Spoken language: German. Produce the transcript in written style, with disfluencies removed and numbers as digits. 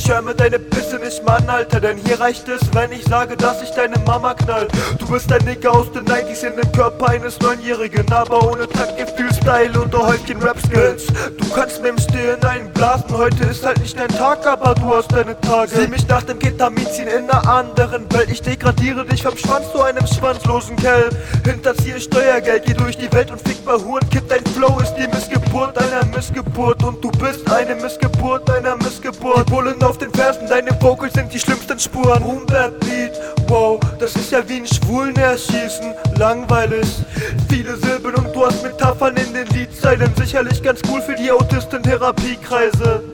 Ich hör mir deine Pisse nicht mal an, Alter, denn hier reicht es, wenn ich sage, dass ich deine Mama knall. Du bist ein Nigga aus den 90s in dem Körper eines Neunjährigen, aber ohne Taktgefühl, Style und ein Häufchen Rap-Skills. Du kannst mir im Stillen einblasen, heute ist halt nicht dein Tag, aber du hast deine Tage. Sieh mich nach dem Ketamin ziehen in einer anderen Welt. Ich degradiere dich vom Schwanz zu einem schwanzlosen Kerl. Hinterziehe Steuergeld, geh durch die Welt und fick bei Huren. Kipp, dein Flow ist die Missgeburt einer Missgeburt. Und du bist eine Missgeburt einer Missgeburt. Die Bullen auf den Fersen, deine Vocals sind die schlimmsten Spuren. Beat, wow, das ist ja wie ein Schwulen erschießen. Langweilig, viele Silben und du hast Metaphern in den Liedzeilen. Sicherlich ganz cool für die Autisten-Therapiekreise.